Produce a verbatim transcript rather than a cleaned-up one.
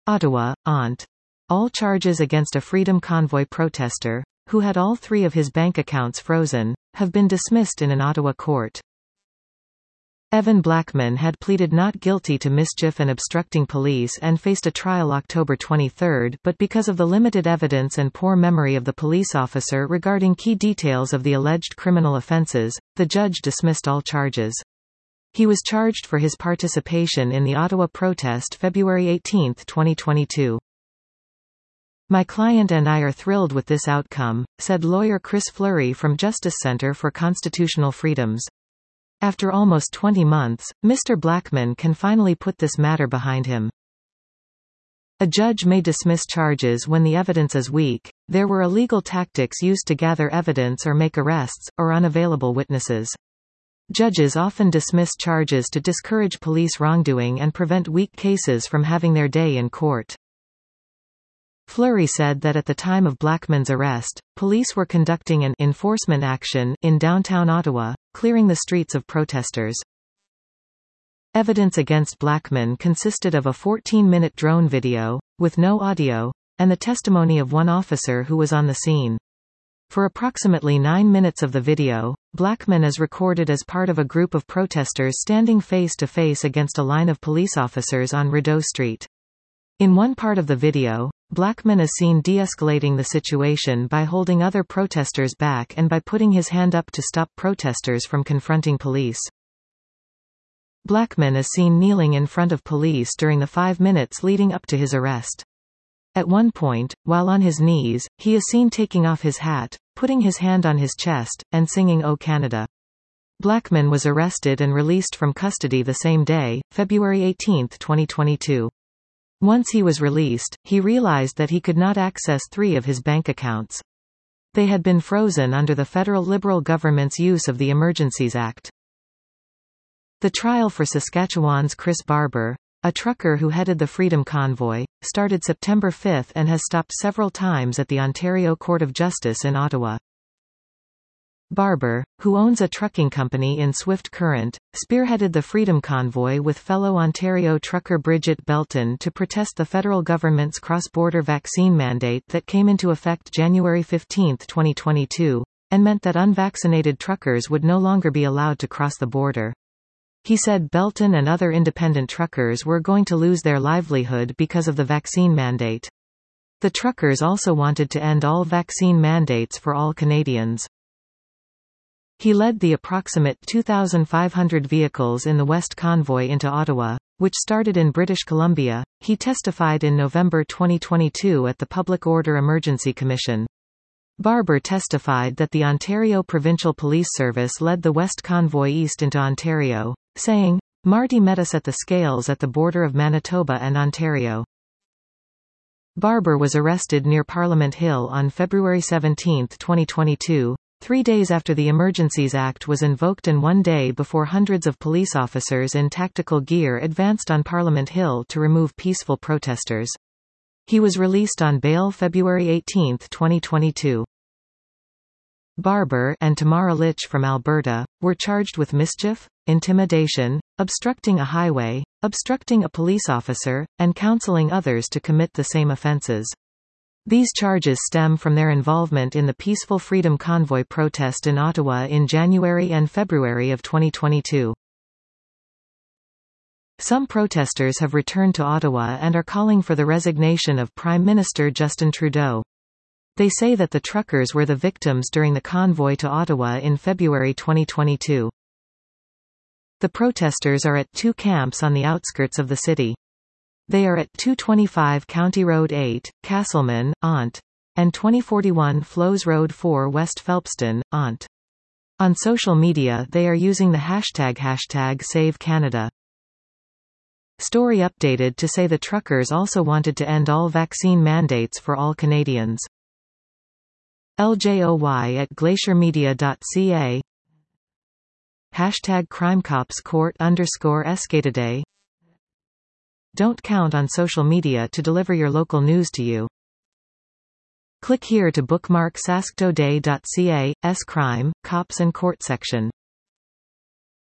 Ottawa, Ont. All charges against a Freedom Convoy protester, who had all three of his bank accounts frozen, have been dismissed in an Ottawa court. Evan Blackman had pleaded not guilty to mischief and obstructing police and faced a trial October twenty-third, but because of the limited evidence and poor memory of the police officer regarding key details of the alleged criminal offences, the judge dismissed all charges. He was charged for his participation in the Ottawa protest February eighteenth twenty twenty-two. "My client and I are thrilled with this outcome," said lawyer Chris Fleury from Justice Centre for Constitutional Freedoms. "After almost twenty months, Mister Blackman can finally put this matter behind him." A judge may dismiss charges when the evidence is weak, there were illegal tactics used to gather evidence or make arrests, or unavailable witnesses. Judges often dismiss charges to discourage police wrongdoing and prevent weak cases from having their day in court. Fleury said that at the time of Blackman's arrest, police were conducting an enforcement action in downtown Ottawa, clearing the streets of protesters. Evidence against Blackman consisted of a fourteen-minute drone video, with no audio, and the testimony of one officer who was on the scene. For approximately nine minutes of the video, Blackman is recorded as part of a group of protesters standing face-to-face against a line of police officers on Rideau Street. In one part of the video, Blackman is seen de-escalating the situation by holding other protesters back and by putting his hand up to stop protesters from confronting police. Blackman is seen kneeling in front of police during the five minutes leading up to his arrest. At one point, while on his knees, he is seen taking off his hat, putting his hand on his chest, and singing "O Canada." Blackman was arrested and released from custody the same day, February eighteenth twenty twenty-two. Once he was released, he realized that he could not access three of his bank accounts. They had been frozen under the federal Liberal government's use of the Emergencies Act. The trial for Saskatchewan's Chris Barber, a trucker who headed the Freedom Convoy, started September fifth and has stopped several times at the Ontario Court of Justice in Ottawa. Barber, who owns a trucking company in Swift Current, spearheaded the Freedom Convoy with fellow Ontario trucker Bridget Belton to protest the federal government's cross-border vaccine mandate that came into effect January fifteenth twenty twenty-two, and meant that unvaccinated truckers would no longer be allowed to cross the border. He said Belton and other independent truckers were going to lose their livelihood because of the vaccine mandate. The truckers also wanted to end all vaccine mandates for all Canadians. He led the approximate two thousand five hundred vehicles in the West Convoy into Ottawa, which started in British Columbia. He testified in November twenty twenty-two at the Public Order Emergency Commission. Barber testified that the Ontario Provincial Police Service led the West Convoy east into Ontario, saying, "Marty met us at the scales at the border of Manitoba and Ontario." Barber was arrested near Parliament Hill on February seventeenth twenty twenty-two, three days after the Emergencies Act was invoked and one day before hundreds of police officers in tactical gear advanced on Parliament Hill to remove peaceful protesters. He was released on bail February eighteenth twenty twenty-two. Barber and Tamara Litch from Alberta were charged with mischief, intimidation, obstructing a highway, obstructing a police officer, and counseling others to commit the same offences. These charges stem from their involvement in the peaceful Freedom Convoy protest in Ottawa in January and February of twenty twenty-two. Some protesters have returned to Ottawa and are calling for the resignation of Prime Minister Justin Trudeau. They say that the truckers were the victims during the convoy to Ottawa in February twenty twenty-two. The protesters are at two camps on the outskirts of the city. They are at two twenty-five County Road eight, Castleman, Ont, and twenty forty-one Flows Road four West Phelpston, Ont. On social media they are using the hashtag hashtag Save Canada. Story updated to say the truckers also wanted to end all vaccine mandates for all Canadians. L J O Y at glaciermedia dot c a. Hashtag CrimeCops Court underscore Escatoday. Don't count on social media to deliver your local news to you. Click here to bookmark sasktoday dot c a's Crime, Cops and Court section.